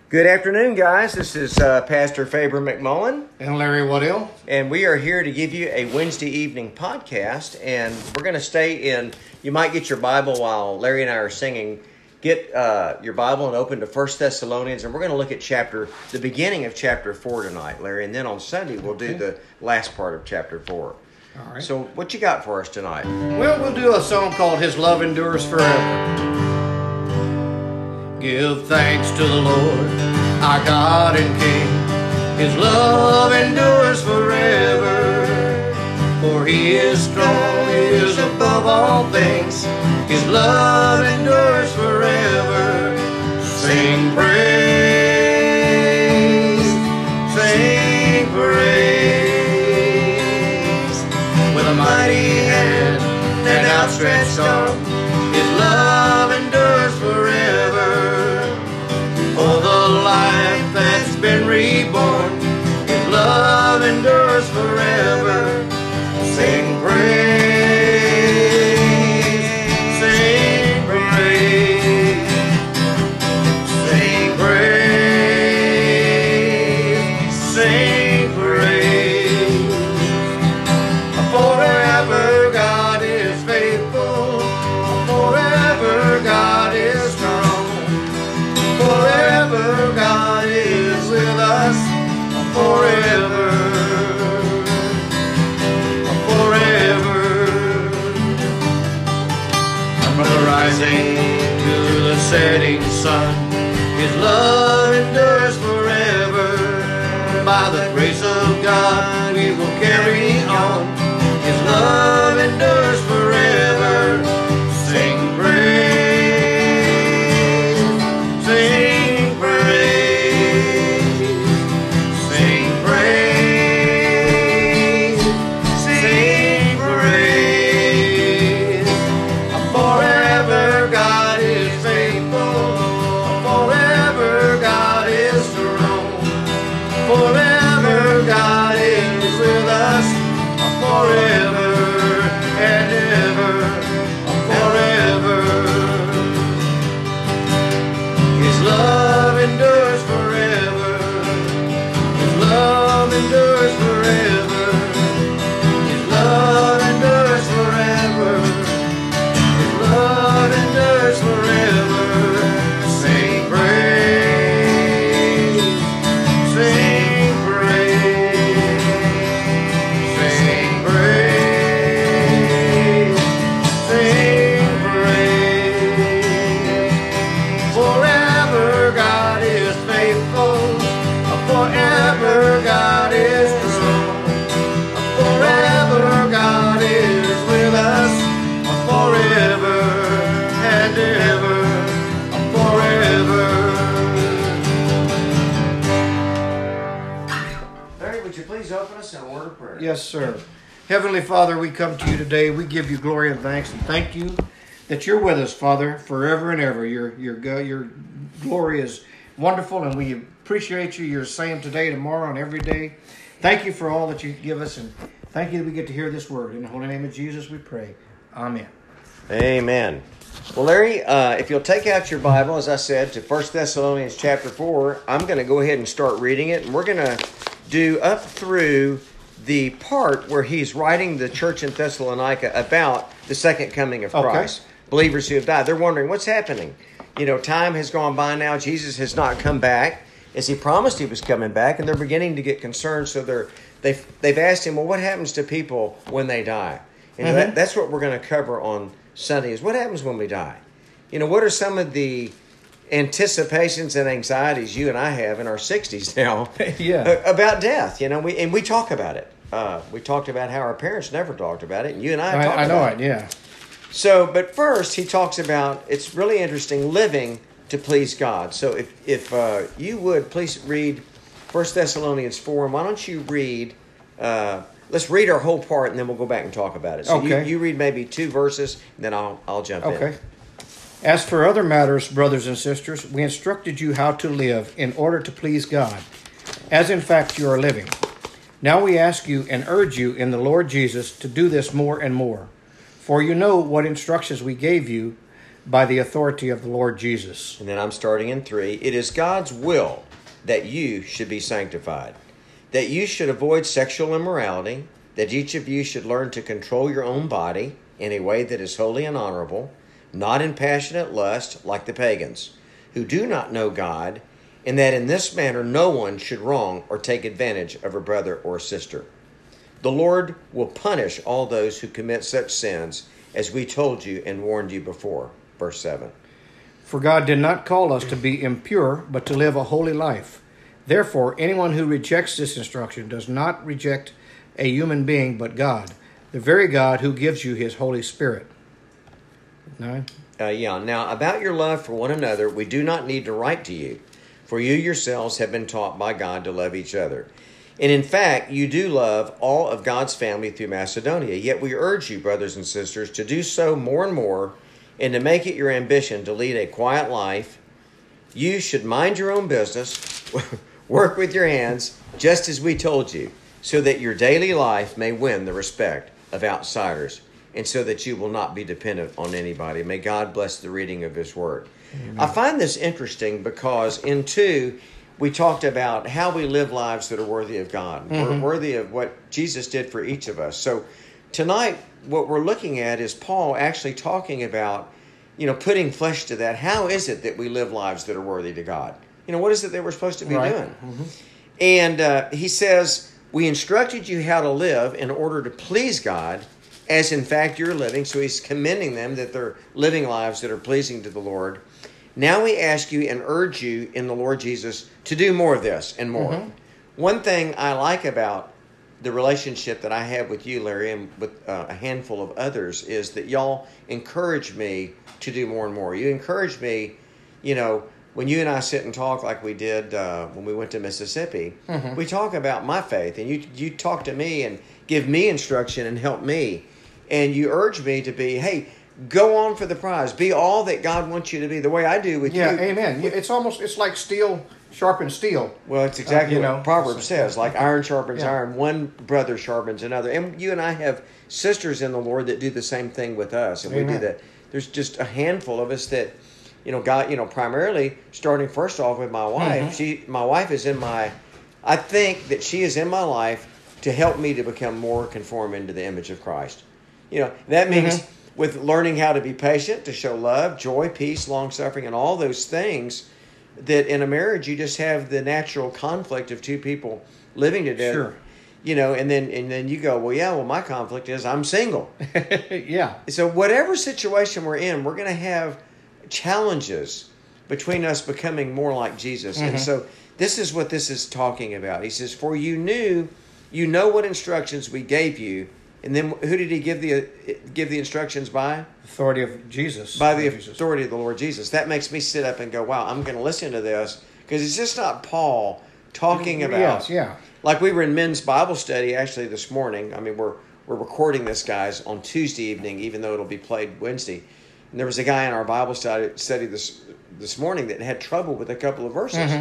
Good afternoon, guys. This is Pastor Faber McMullen. And Larry Waddell. And we are here to give you a Wednesday evening podcast. And we're going to stay in, you might get your Bible while Larry and I are singing. Get your Bible and open to 1 Thessalonians. And we're going to look at the beginning of chapter 4 tonight, Larry. And then on Sunday, we'll do the last part of chapter 4. All right. So what you got for us tonight? Well, we'll do a song called His Love Endures Forever. Give thanks to the Lord, our God and King. His love endures forever. For He is strong, He is above all things. His love endures forever. Sing praise, sing praise. With a mighty hand and outstretched arm, His love endures forever. For the life that's been reborn, His love endures forever. Sing praise, sing praise, sing praise, sing praise. Forever God is faithful, forever God is strong, forever God is with us, forever, forever. From the rising to the setting sun, His love endures forever. By the grace of God we will carry on. His love endures forever. Sing praise, sing praise, sing praise, sing praise. Forever God is faithful, forever God is strong, forever God is with us, forever and ever, forever. His love endures forever. His love endures forever. His love endures forever. His love endures forever. Sing praise, sing praise, sing praise, sing praise. Forever God is faithful, forever God is strong, forever God is with us, forever and ever, forever. Larry, would you please open us in a word of prayer? Yes, sir. Heavenly Father, we come to you today. We give you glory and thanks and thank you that you're with us, Father, forever and ever. Your glory is wonderful, and we appreciate you. You're the same today, tomorrow, and every day. Thank you for all that you give us, and thank you that we get to hear this word. In the holy name of Jesus, we pray. Amen. Amen. Well, Larry, if you'll take out your Bible, as I said, to 1 Thessalonians chapter 4, I'm going to go ahead and start reading it, and we're going to do up through the part where he's writing the church in Thessalonica about the second coming of Christ. Believers who have died. They're wondering, what's happening? You know, time has gone by now. Jesus has not come back as he promised he was coming back, and they're beginning to get concerned. So they've asked him, well, what happens to people when they die? And that's what we're going to cover on Sunday is what happens when we die. You know, what are some of the anticipations and anxieties you and I have in our 60s now about death? You know, we talk about it. We talked about how our parents never talked about it, and you and I talked about it. Yeah. So, but first, he talks about, it's really interesting, living to please God. So if you would, please read 1 Thessalonians 4, and why don't you read, let's read our whole part, and then we'll go back and talk about it. So you read maybe 2 verses, and then I'll jump in. Okay. As for other matters, brothers and sisters, we instructed you how to live in order to please God, as in fact you are living. Now we ask you and urge you in the Lord Jesus to do this more and more. For you know what instructions we gave you, by the authority of the Lord Jesus. And then I'm starting in 3. It is God's will that you should be sanctified, that you should avoid sexual immorality, that each of you should learn to control your own body in a way that is holy and honorable, not in passionate lust like the pagans, who do not know God, and that in this manner no one should wrong or take advantage of a brother or sister. The Lord will punish all those who commit such sins, as we told you and warned you before. Verse 7. For God did not call us to be impure, but to live a holy life. Therefore, anyone who rejects this instruction does not reject a human being, but God, the very God who gives you his Holy Spirit. 9. Now, about your love for one another, we do not need to write to you, for you yourselves have been taught by God to love each other. And in fact, you do love all of God's family through Macedonia. Yet we urge you, brothers and sisters, to do so more and more, and to make it your ambition to lead a quiet life. You should mind your own business, work with your hands, just as we told you, so that your daily life may win the respect of outsiders, and so that you will not be dependent on anybody. May God bless the reading of his word. Amen. I find this interesting because in 2, we talked about how we live lives that are worthy of God, worthy of what Jesus did for each of us. So tonight, what we're looking at is Paul actually talking about, putting flesh to that. How is it that we live lives that are worthy to God? What is it that we're supposed to be doing? Mm-hmm. And he says, we instructed you how to live in order to please God, as in fact you're living. So he's commending them that they're living lives that are pleasing to the Lord. Now we ask you and urge you in the Lord Jesus to do more of this and more. Mm-hmm. One thing I like about the relationship that I have with you, Larry, and with a handful of others is that y'all encourage me to do more and more. You encourage me, when you and I sit and talk like we did when we went to Mississippi, mm-hmm. we talk about my faith, and you talk to me and give me instruction and help me. And you urge me to be, hey, go on for the prize. Be all that God wants you to be, the way I do with you. Yeah, amen. It's like steel sharpens steel. Well, it's exactly what Proverbs says. Like iron sharpens iron, one brother sharpens another. And you and I have sisters in the Lord that do the same thing with us. And we do that. There's just a handful of us that, God, primarily starting first off with my wife. Mm-hmm. My wife is I think that she is in my life to help me to become more conformed into the image of Christ. That means with learning how to be patient, to show love, joy, peace, long-suffering, and all those things that in a marriage you just have the natural conflict of two people living together. Sure. And then you go, well, my conflict is I'm single. Yeah. So whatever situation we're in, we're going to have challenges between us becoming more like Jesus. Mm-hmm. And so this is what this is talking about. He says, for you know what instructions we gave you. And then who did he give the instructions by? Authority of Jesus. By the authority of the Lord Jesus. That makes me sit up and go, wow, I'm going to listen to this. Because it's just not Paul talking about... Yes, yeah. Like we were in men's Bible study actually this morning. I mean, we're recording this, guys, on Tuesday evening, even though it'll be played Wednesday. And there was a guy in our Bible study this morning that had trouble with a couple of verses. Mm-hmm.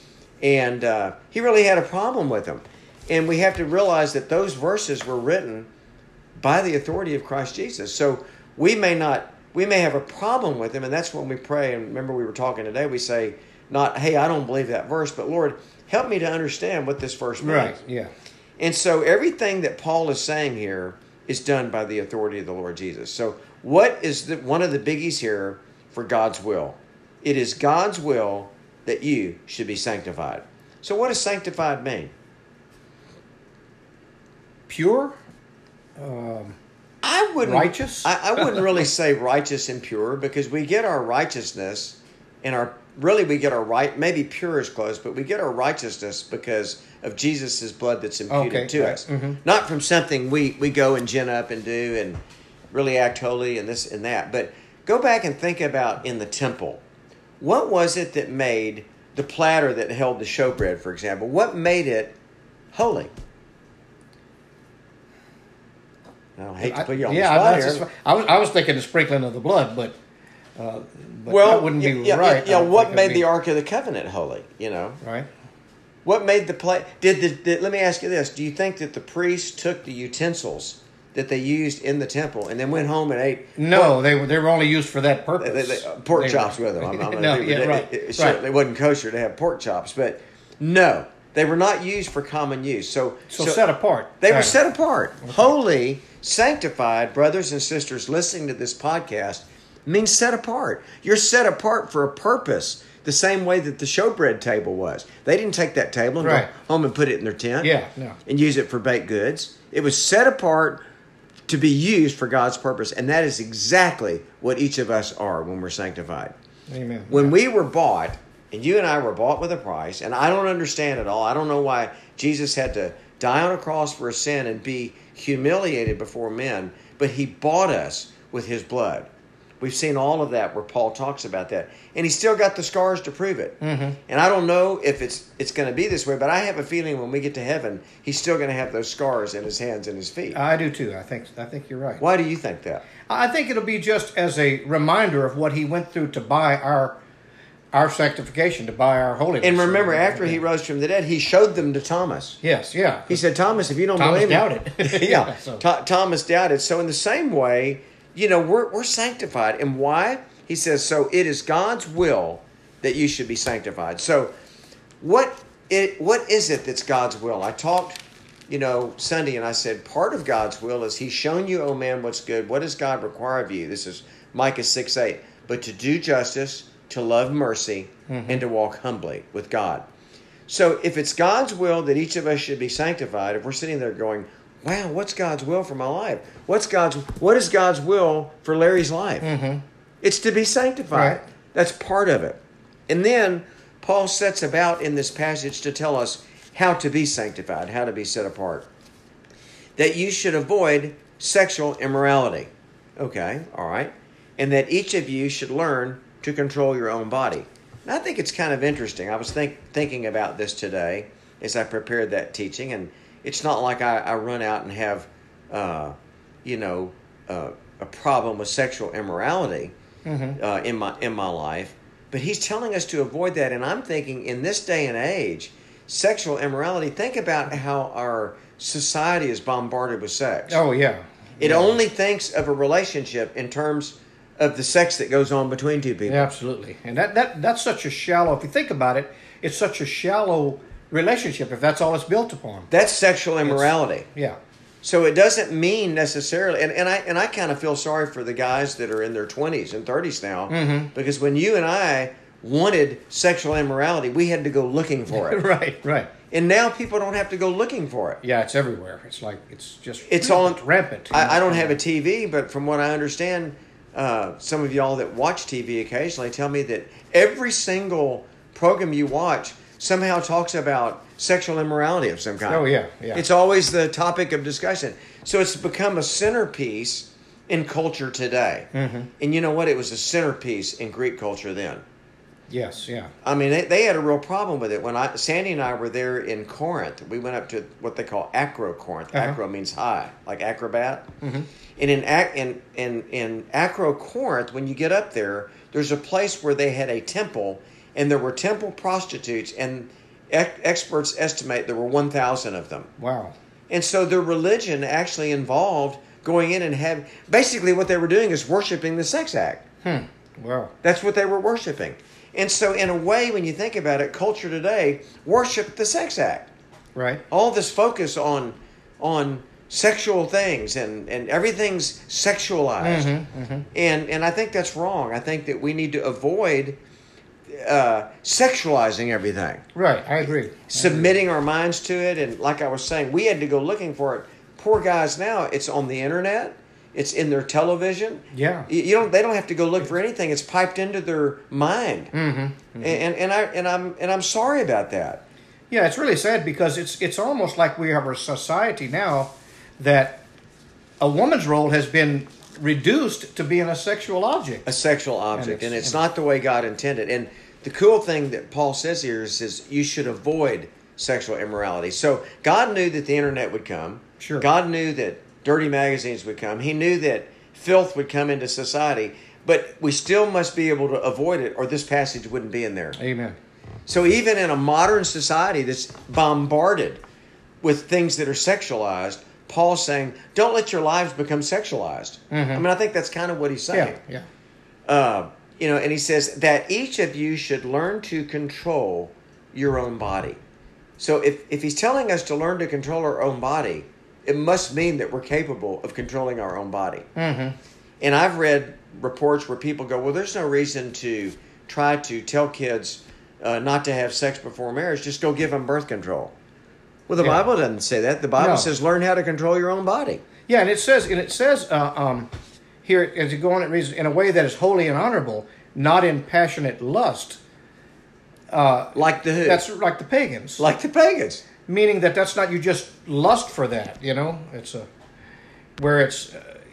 And he really had a problem with them. And we have to realize that those verses were written by the authority of Christ Jesus. So we may have a problem with them, and that's when we pray. And remember, we were talking today, we say, not, hey, I don't believe that verse, but Lord, help me to understand what this verse means. Right, yeah. And so everything that Paul is saying here is done by the authority of the Lord Jesus. So what is one of the biggies here for God's will? It is God's will that you should be sanctified. So what does sanctified mean? Pure? I wouldn't righteous. I wouldn't really say righteous and pure, because we get our righteousness and we get our right. Maybe pure is close, but we get our righteousness because of Jesus' blood that's imputed to us, not from something we go and gin up and do and really act holy and this and that. But go back and think about in the temple, what was it that made the platter that held the showbread, for example? What made it holy? I hate to put you on the spot here. I was thinking the sprinkling of the blood, but that wouldn't be right. Yeah, what made the Ark of the Covenant holy? Right. What made the plate? Let me ask you this: do you think that the priest took the utensils that they used in the temple and then went home and ate. No, they were only used for that purpose. Pork chops with them. I'm gonna No, be yeah, ridiculous. right, It right. certainly wasn't kosher to have pork chops, but no, they were not used for common use. So set apart. They were set apart, holy, sanctified. Brothers and sisters listening to this podcast means set apart. You're set apart for a purpose. The same way that the showbread table was. They didn't take that table and Right. go home and put it in their tent Yeah, no. and use it for baked goods. It was set apart to be used for God's purpose. And that is exactly what each of us are when we're sanctified. Amen. When we were bought, and you and I were bought with a price, and I don't understand it all. I don't know why Jesus had to die on a cross for a sin and be humiliated before men, but he bought us with his blood. We've seen all of that where Paul talks about that. And he's still got the scars to prove it. Mm-hmm. And I don't know if it's going to be this way, but I have a feeling when we get to heaven, he's still going to have those scars in his hands and his feet. I do too. I think you're right. Why do you think that? I think it'll be just as a reminder of what he went through to buy our sanctification, to buy our holiness. And remember, after he rose from the dead, he showed them to Thomas. Yes, yeah. He said, Thomas, if you don't Thomas believe me. doubted. Yeah, So. Thomas doubted. So in the same way, we're sanctified. And why? He says, so it is God's will that you should be sanctified. So what is it that's God's will? I talked, Sunday, and I said, part of God's will is he's shown you, oh man, what's good. What does God require of you? This is Micah 6:8. But to do justice, to love mercy, and to walk humbly with God. So if it's God's will that each of us should be sanctified, if we're sitting there going, wow, what's God's will for my life? What is God's will for Larry's life? Mm-hmm. It's to be sanctified. Right. That's part of it. And then Paul sets about in this passage to tell us how to be sanctified, how to be set apart. That you should avoid sexual immorality. Okay, all right. And that each of you should learn to control your own body. And I think it's kind of interesting. I was thinking about this today as I prepared that teaching, and it's not like I run out and have, a problem with sexual immorality in my life. But he's telling us to avoid that. And I'm thinking in this day and age, sexual immorality, think about how our society is bombarded with sex. Oh, yeah. It only thinks of a relationship in terms of the sex that goes on between two people. Yeah, absolutely. And that's such a shallow, if you think about it, it's such a shallow relationship if that's all it's built upon. That's sexual immorality. Yeah. So it doesn't mean necessarily, and I kind of feel sorry for the guys that are in their 20s and 30s now, because when you and I wanted sexual immorality, we had to go looking for it. Right. And now people don't have to go looking for it. Yeah, it's everywhere. It's like, It's on rampant. I don't have a TV, but from what I understand, some of y'all that watch TV occasionally tell me that every single program you watch somehow talks about sexual immorality of some kind. Oh, yeah. It's always the topic of discussion. So it's become a centerpiece in culture today. Mm-hmm. And you know what? It was a centerpiece in Greek culture then. Yes, yeah. I mean, they had a real problem with it. When Sandy and I were there in Corinth, we went up to what they call Acro-Corinth. Uh-huh. Acro means high, like acrobat. Mm-hmm. And in Acro-Corinth, when you get up there, there's a place where they had a temple, and there were temple prostitutes, and experts estimate there were 1,000 of them. Wow. And so their religion actually involved going in and basically what they were doing is worshiping the sex act. Wow. That's what they were worshiping. And so in a way, when you think about it, culture today worship the sex act. Right. All this focus on sexual things and everything's sexualized. Mm-hmm, mm-hmm. And I think that's wrong. I think that we need to avoid sexualizing everything. Right, I agree. Submitting our minds to it. And like I was saying, we had to go looking for it. Poor guys now, it's on the internet. It's in their television. Yeah. They don't have to go look for anything. It's piped into their mind. Mm-hmm, mm-hmm. And I'm sorry about that. Yeah, it's really sad because it's almost like we have a society now that a woman's role has been reduced to being a sexual object. A sexual object. And it's not the way God intended. And the cool thing that Paul says here is you should avoid sexual immorality. So God knew that the internet would come. Sure. God knew that dirty magazines would come. He knew that filth would come into society. But we still must be able to avoid it, or this passage wouldn't be in there. Amen. So even in a modern society that's bombarded with things that are sexualized, Paul's saying, don't let your lives become sexualized. Mm-hmm. I mean, I think that's kind of what he's saying. Yeah. And he says that each of you should learn to control your own body. So if he's telling us to learn to control our own body, it must mean that we're capable of controlling our own body. Mm-hmm. And I've read reports where people go, well, there's no reason to try to tell kids not to have sex before marriage. Just go give them birth control. Well, the Bible doesn't say that. The Bible says learn how to control your own body. Yeah, and it says here, as you go on, it reads, in a way that is holy and honorable, not in passionate lust. Like the who? That's like the pagans. Like the pagans. Meaning that's not you just lust for that, It's where it's,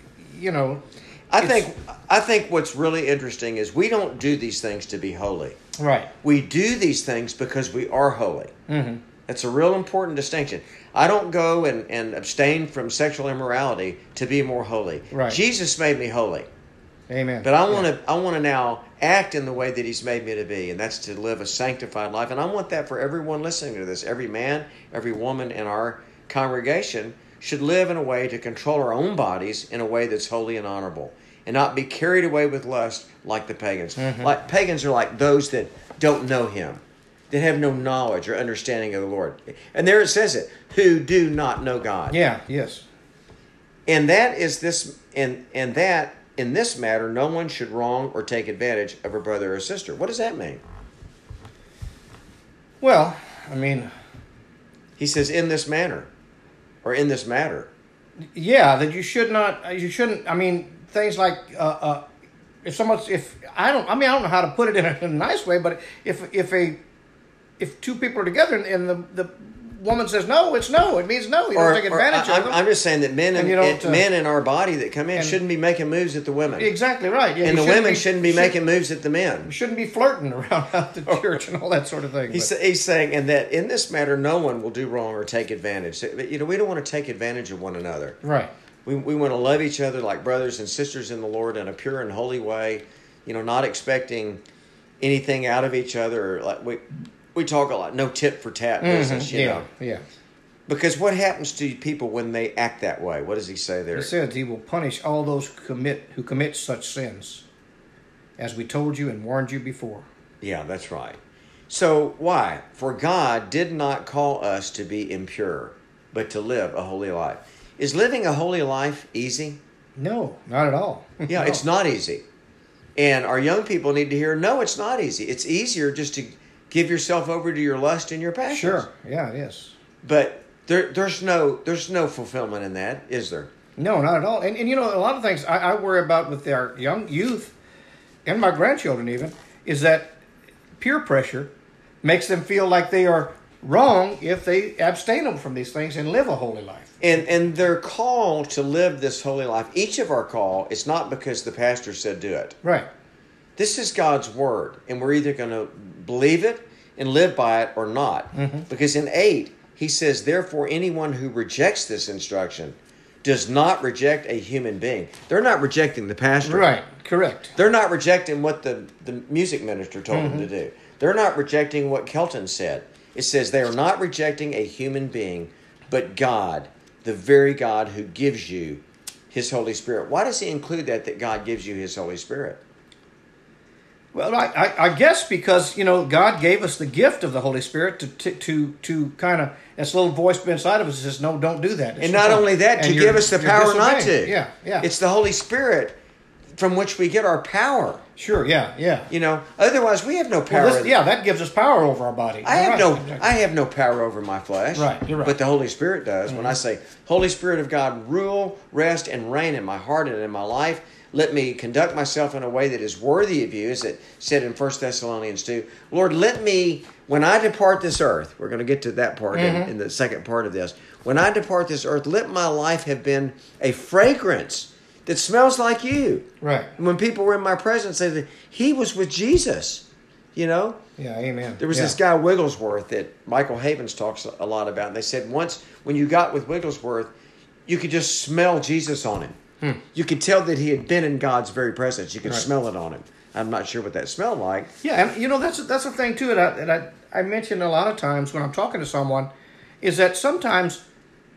I think what's really interesting is we don't do these things to be holy. Right. We do these things because we are holy. Mm-hmm. It's a real important distinction. I don't go and abstain from sexual immorality to be more holy. Right. Jesus made me holy. Amen. But I want to now act in the way that he's made me to be, and that's to live a sanctified life. And I want that for everyone listening to this. Every man, every woman in our congregation should live in a way to control our own bodies in a way that's holy and honorable, and not be carried away with lust like the pagans. Mm-hmm. Like pagans are like those that don't know him, that have no knowledge or understanding of the Lord. And there it says it, who do not know God. Yeah, yes. And that is this, and that in this matter, no one should wrong or take advantage of a brother or sister. What does that mean? Well, I mean, he says in this manner, or in this matter. Yeah, that you shouldn't. I mean, things like I don't know how to put it in a nice way, but if two people are together and the woman says no, it's no. It means no. You don't take advantage of them. I'm just saying that men in our body that come in shouldn't be making moves at the women. Exactly right. Yeah, and the women shouldn't be making moves at the men. You shouldn't be flirting around the church and all that sort of thing. He's saying, and that in this matter, no one will do wrong or take advantage. We don't want to take advantage of one another. Right. We want to love each other like brothers and sisters in the Lord in a pure and holy way. Not expecting anything out of each other. Like we talk a lot, no tit for tat business, Yeah. Because what happens to people when they act that way? What does he say there? He says he will punish all those who commit such sins, as we told you and warned you before. Yeah, that's right. So why? For God did not call us to be impure, but to live a holy life. Is living a holy life easy? No, not at all. Yeah, No. It's not easy. And our young people need to hear, no, it's not easy. It's easier just to give yourself over to your lust and your passions. Sure. Yeah, it is. But there's no fulfillment in that, is there? No, not at all. And a lot of things I worry about with our young youth and my grandchildren even is that peer pressure makes them feel like they are wrong if they abstain them from these things and live a holy life. And their call to live this holy life, each of our call, is not because the pastor said do it. Right. This is God's word, and we're either going to believe it and live by it or not. Mm-hmm. Because in 8, he says, therefore, anyone who rejects this instruction does not reject a human being. They're not rejecting the pastor. Right, correct. They're not rejecting what the music minister told them to do. They're not rejecting what Kelton said. It says they are not rejecting a human being, but God, the very God who gives you His Holy Spirit. Why does he include that God gives you His Holy Spirit? Well, I guess because, God gave us the gift of the Holy Spirit to kind of, this little voice inside of us says, no, don't do that. And not only that, to give us the power not to. Yeah. It's the Holy Spirit from which we get our power. Sure, yeah. Otherwise we have no power. That gives us power over our body. I have no power over my flesh. Right, you're right. But the Holy Spirit does. When I say, Holy Spirit of God, rule, rest, and reign in my heart and in my life, let me conduct myself in a way that is worthy of you, as it said in 1 Thessalonians 2. Lord, let me, when I depart this earth, we're going to get to that part in the second part of this. When I depart this earth, let my life have been a fragrance that smells like you. Right. And when people were in my presence, they said, he was with Jesus, Yeah, amen. There was this guy Wigglesworth that Michael Havens talks a lot about. And they said once when you got with Wigglesworth, you could just smell Jesus on him. You could tell that he had been in God's very presence. You could smell it on him. I'm not sure what that smelled like. Yeah, and that's a thing too that I mention a lot of times when I'm talking to someone, is that sometimes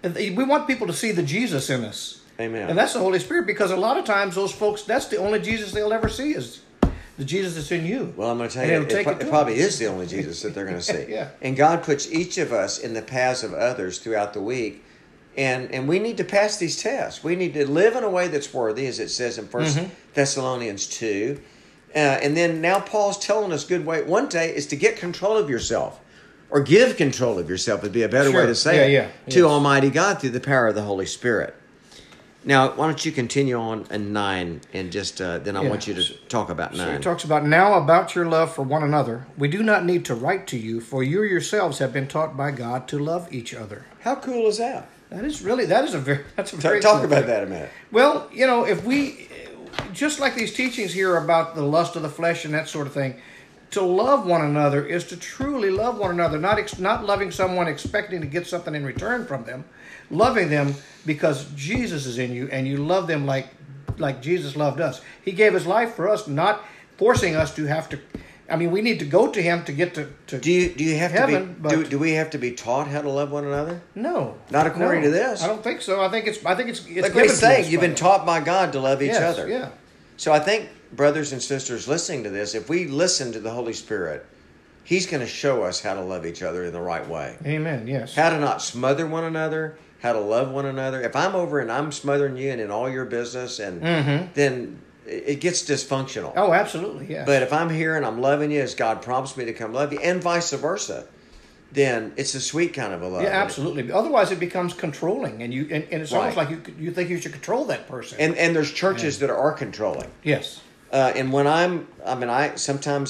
We want people to see the Jesus in us. Amen. And that's the Holy Spirit, because a lot of times those folks, that's the only Jesus they'll ever see is the Jesus that's in you. Well, I'm going to tell you, it probably is the only Jesus that they're going to see. Yeah. And God puts each of us in the paths of others throughout the week. And we need to pass these tests. We need to live in a way that's worthy, as it says in 1 Thessalonians 2. And then now Paul's telling us one day is to get control of yourself. Or give control of yourself would be a better way to say it. To Almighty God through the power of the Holy Spirit. Now, why don't you continue on in 9, and just then I want you to talk about 9. So he talks about, now about your love for one another. We do not need to write to you, for you yourselves have been taught by God to love each other. How cool is that? That's a very Talk about that a minute. Well, if we, just like these teachings here about the lust of the flesh and that sort of thing, to love one another is to truly love one another, not loving someone expecting to get something in return from them, loving them because Jesus is in you and you love them like Jesus loved us. He gave his life for us, not forcing us to have to. I mean, we need to go to him to get to do you have heaven, to be do we have to be taught how to love one another? No, not according to this. I don't think so. I think it's like we say, you've been taught by God to love each other. Yeah. So I think, brothers and sisters listening to this, if we listen to the Holy Spirit, He's going to show us how to love each other in the right way. Amen. Yes. How to not smother one another, how to love one another. If I'm over and I'm smothering you and in all your business, and then it gets dysfunctional. Oh, absolutely, yeah. But if I'm here and I'm loving you as God prompts me to come love you, and vice versa, then it's a sweet kind of a love. Yeah, absolutely. Otherwise, it becomes controlling, and it's almost like you think you should control that person. And there's churches that are controlling. Yes. And when sometimes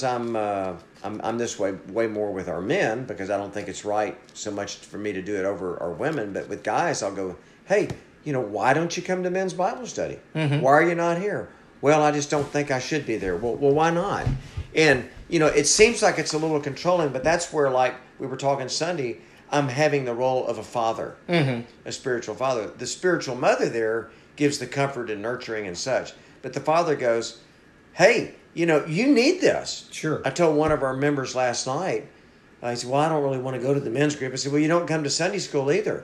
I'm this way more with our men, because I don't think it's right so much for me to do it over our women. But with guys, I'll go, hey, why don't you come to men's Bible study? Why are you not here? Well, I just don't think I should be there. Well, why not? And, it seems like it's a little controlling, but that's where, like we were talking Sunday, I'm having the role of a father, a spiritual father. The spiritual mother there gives the comfort and nurturing and such. But the father goes, hey, you need this. Sure. I told one of our members last night, he said, well, I don't really want to go to the men's group. I said, well, you don't come to Sunday school either.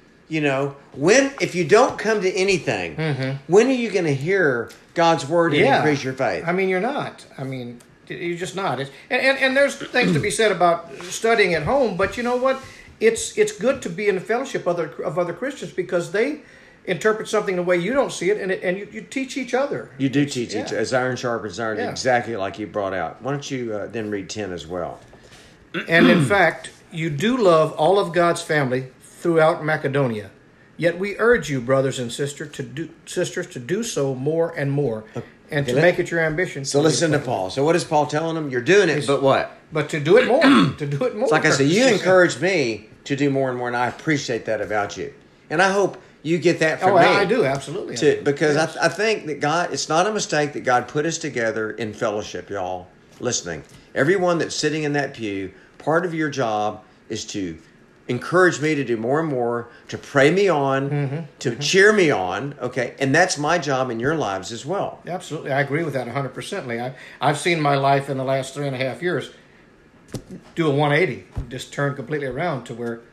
If you don't come to anything, when are you going to hear God's word and increase your faith? I mean, you're not. I mean, you're just not. And there's things to be said about studying at home, but you know what? It's good to be in the fellowship of other Christians, because they interpret something the way you don't see it, and you teach each other. You do teach each other, as iron sharpens iron, exactly like you brought out. Why don't you then read 10 as well? And in fact, you do love all of God's family throughout Macedonia. Yet we urge you, brothers and sisters, to do so more and more, and to make it your ambition. So listen to Paul. So what is Paul telling them? You're doing it, but what? But to do it more. To do it more. It's like I said, you encourage me to do more and more, and I appreciate that about you. And I hope you get that from me. I do, absolutely. Because I think that God, it's not a mistake that God put us together in fellowship, y'all, listening. Everyone that's sitting in that pew, part of your job is to encourage me to do more and more, to pray me on, to cheer me on, okay? And that's my job in your lives as well. Absolutely. I agree with that 100%, Lee. I've seen my life in the last 3.5 years do a 180, just turn completely around to where,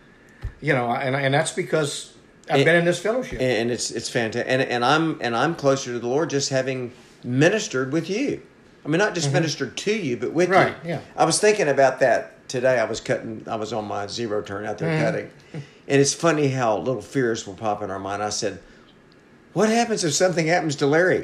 and that's because I've been in this fellowship. And it's fantastic. And I'm closer to the Lord just having ministered with you. I mean, not just ministered to you, but with you. Right, yeah. I was thinking about that today. I was on my zero turn out there cutting. And it's funny how little fears will pop in our mind. I said, what happens if something happens to Larry?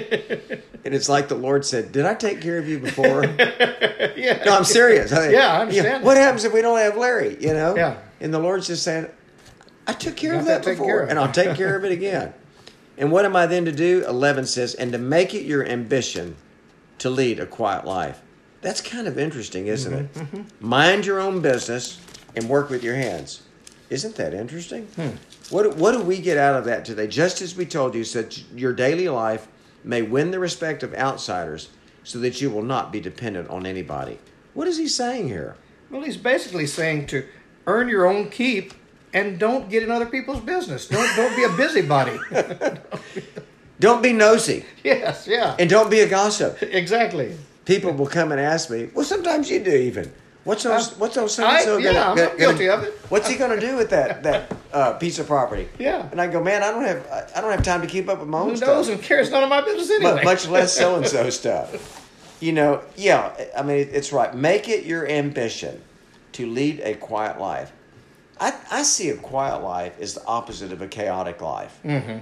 And it's like the Lord said, did I take care of you before? Yeah. No, I'm serious. I understand. What happens if we don't have Larry? Yeah. And the Lord's just saying, I took care of that before, and I'll take care of it again. And what am I then to do? 11 says, and to make it your ambition to lead a quiet life. That's kind of interesting, isn't it? Mind your own business and work with your hands. Isn't that interesting? What do we get out of that today? Just as we told you, so that your daily life may win the respect of outsiders, so that you will not be dependent on anybody. What is he saying here? Well, he's basically saying to earn your own keep and don't get in other people's business. Don't be a busybody. Don't be nosy. Yes, yeah. And don't be a gossip. Exactly. People will come and ask me, well, sometimes you do even. What's those so-and-so I'm guilty of it. What's he going to do with that piece of property. Yeah. And I go, man, I don't have time to keep up with my own Who stuff. knows and cares? None of my business anyway. Much less so and so stuff. Yeah. I mean, it's right. Make it your ambition to lead a quiet life. I see a quiet life as the opposite of a chaotic life. Mm-hmm.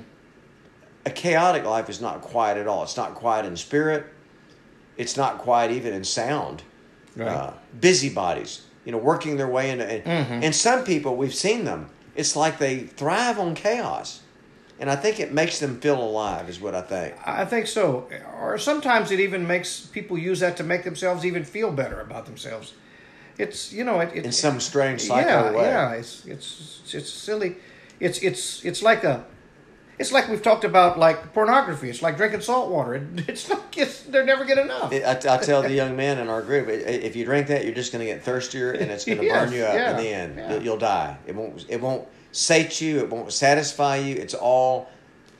A chaotic life is not quiet at all. It's not quiet in spirit. It's not quiet even in sound. Right. Busybodies, working their way into. And some people, we've seen them. It's like they thrive on chaos. And I think it makes them feel alive, is what I think. I think so. Or sometimes it even makes people use that to make themselves even feel better about themselves. It's In some strange psycho way. Yeah, it's silly. It's like we've talked about, like pornography. It's like drinking salt water. They never get enough. I tell the young men in our group, if you drink that, you're just going to get thirstier, and it's going to burn you up in the end. Yeah. You'll die. It won't sate you. It won't satisfy you. It's all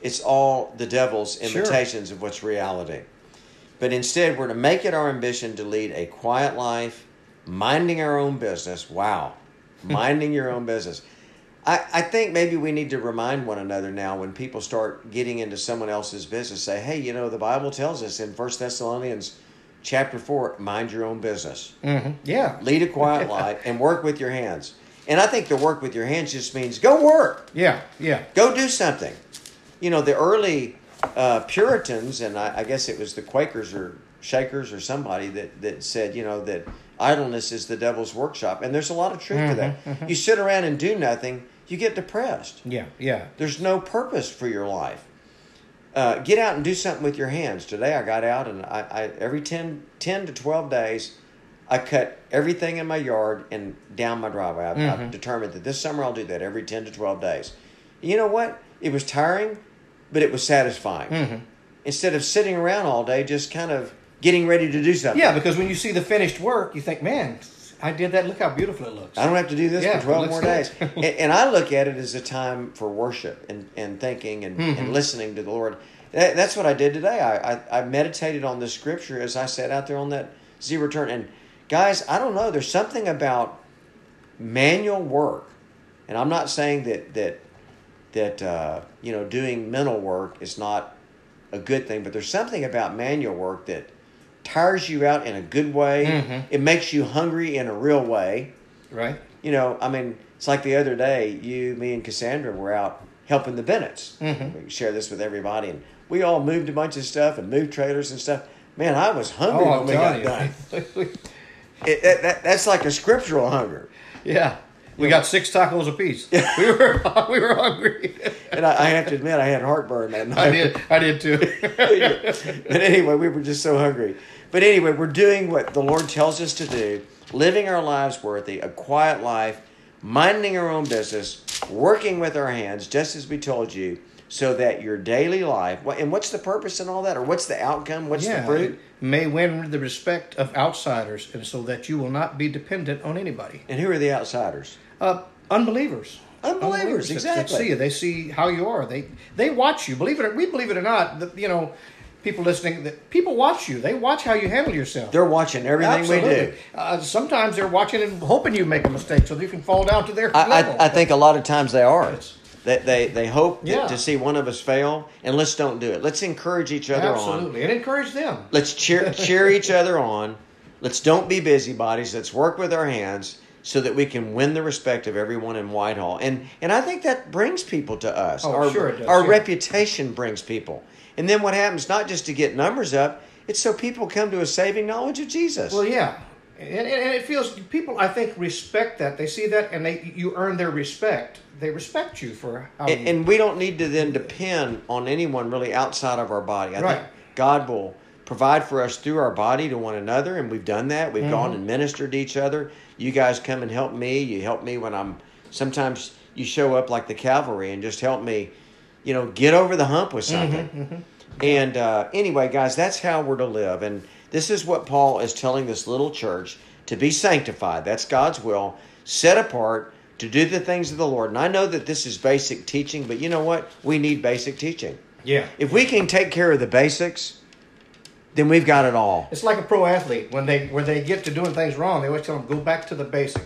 the devil's imitations of what's reality. But instead, we're to make it our ambition to lead a quiet life, minding our own business. Wow, minding your own business. I think maybe we need to remind one another now when people start getting into someone else's business, say, hey, the Bible tells us in 1 Thessalonians chapter 4, mind your own business. Mm-hmm. Yeah. Lead a quiet life and work with your hands. And I think the work with your hands just means go work. Yeah. Go do something. The early Puritans, and I guess it was the Quakers or Shakers or somebody that said, that idleness is the devil's workshop. And there's a lot of truth to that. Mm-hmm. You sit around and do nothing, you get depressed. Yeah. There's no purpose for your life. Get out and do something with your hands. Today I got out and I every 10 to 12 days, I cut everything in my yard and down my driveway. I've determined that this summer I'll do that every 10 to 12 days. You know what? It was tiring, but it was satisfying. Mm-hmm. Instead of sitting around all day just kind of getting ready to do something. Yeah, because when you see the finished work, you think, man, I did that. Look how beautiful it looks. I don't have to do this for 12 more days. And I look at it as a time for worship and thinking and listening to the Lord. That's what I did today. I meditated on this scripture as I sat out there on that zero turn. And guys, I don't know. There's something about manual work. And I'm not saying that doing mental work is not a good thing, but there's something about manual work that tires you out in a good way. Mm-hmm. It makes you hungry in a real way. Right. It's like the other day, me and Cassandra were out helping the Bennetts. Mm-hmm. We share this with everybody. And we all moved a bunch of stuff and moved trailers and stuff. Man, I was hungry when we got done. That's like a scriptural hunger. Yeah. We got 6 tacos apiece. We were hungry. And I have to admit, I had heartburn that night. I did too. But anyway, we were just so hungry. But anyway, we're doing what the Lord tells us to do, living our lives worthy, a quiet life, minding our own business, working with our hands, just as we told you, so that your daily life, and what's the purpose in all that? Or what's the outcome? What's the fruit? May win the respect of outsiders, and so that you will not be dependent on anybody. And who are the outsiders? Unbelievers. Unbelievers, exactly. That see you. They see how you are. They watch you. We believe it or not, people listening, people watch you. They watch how you handle yourself. They're watching everything we do. Sometimes they're watching and hoping you make a mistake so that you can fall down to their level. I think a lot of times they are. They hope to see one of us fail, and let's don't do it. Let's encourage each other on. Absolutely, and encourage them. Let's cheer each other on. Let's don't be busybodies. Let's work with our hands so that we can win the respect of everyone in Whitehall. And I think that brings people to us. Sure it does. Our reputation brings people. And then what happens, not just to get numbers up, it's so people come to a saving knowledge of Jesus. Well, yeah. And it feels, people, I think, respect that. They see that, and you earn their respect. They respect you for how you... And we don't need to then depend on anyone really outside of our body. I think God will provide for us through our body to one another, and we've done that. We've gone and ministered to each other. You guys come and help me. You help me when sometimes you show up like the cavalry and just help me, get over the hump with something. And anyway, guys, that's how we're to live. And this is what Paul is telling this little church, to be sanctified. That's God's will. Set apart to do the things of the Lord. And I know that this is basic teaching, but you know what? We need basic teaching. Yeah. If we can take care of the basics, then we've got it all. It's like a pro athlete. When they get to doing things wrong, they always tell them, go back to the basics.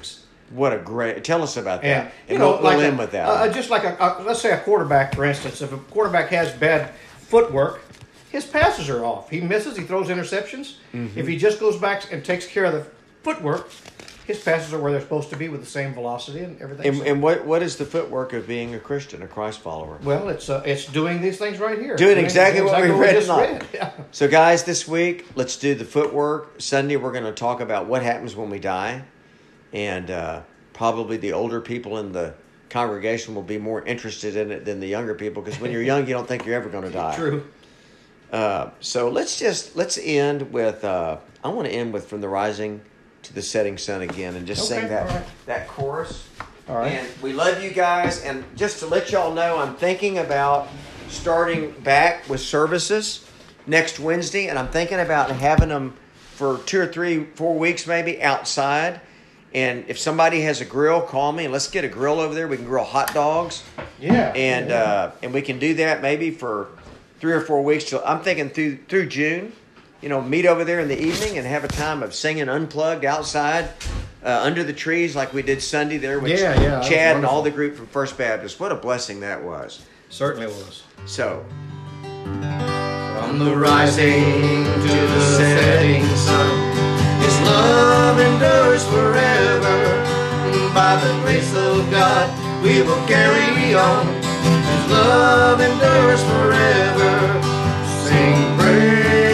What a great! Tell us about that. And we'll end with that. Just like let's say a quarterback, for instance, if a quarterback has bad footwork, his passes are off. He misses. He throws interceptions. Mm-hmm. If he just goes back and takes care of the footwork, his passes are where they're supposed to be with the same velocity and everything. And what is the footwork of being a Christian, a Christ follower? Well, it's doing these things right here. Doing exactly what we read just tonight. Yeah. So, guys, this week let's do the footwork. Sunday we're going to talk about what happens when we die, and probably the older people in the congregation will be more interested in it than the younger people, because when you're young, you don't think you're ever going to die. True. So let's end with. I want to end with "From the Rising to the Setting Sun" again, and just sing that chorus. All right. And we love you guys. And just to let y'all know, I'm thinking about starting back with services next Wednesday, and I'm thinking about having them for 2 or 3, 4 weeks maybe outside. And if somebody has a grill, call me and let's get a grill over there. We can grill hot dogs. Yeah. And we can do that maybe for 3 or 4 weeks. Till I'm thinking through June. Meet over there in the evening and have a time of singing unplugged outside under the trees like we did Sunday there with Chad and all the group from First Baptist. What a blessing that was. Certainly was. So, from the rising to the setting sun, His love endures forever. By the grace of God, we will carry on. His love endures forever. Sing praise.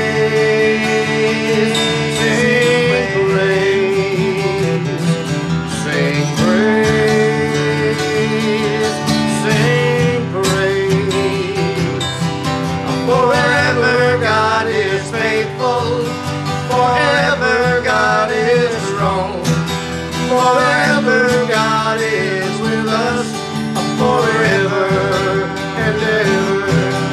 Forever God is strong. Forever God is with us. Forever and ever.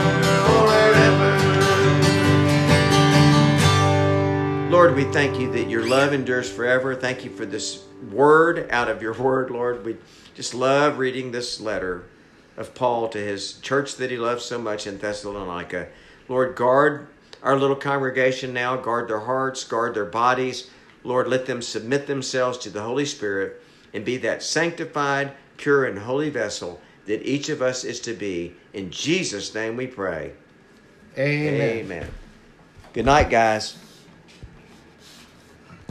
Forever. Lord, we thank you that your love endures forever. Thank you for this word out of your word, Lord. We just love reading this letter of Paul to his church that he loves so much in Thessalonica. Lord, guard our little congregation now, guard their hearts, guard their bodies. Lord, let them submit themselves to the Holy Spirit and be that sanctified, pure, and holy vessel that each of us is to be. In Jesus' name we pray. Amen. Amen. Good night, guys.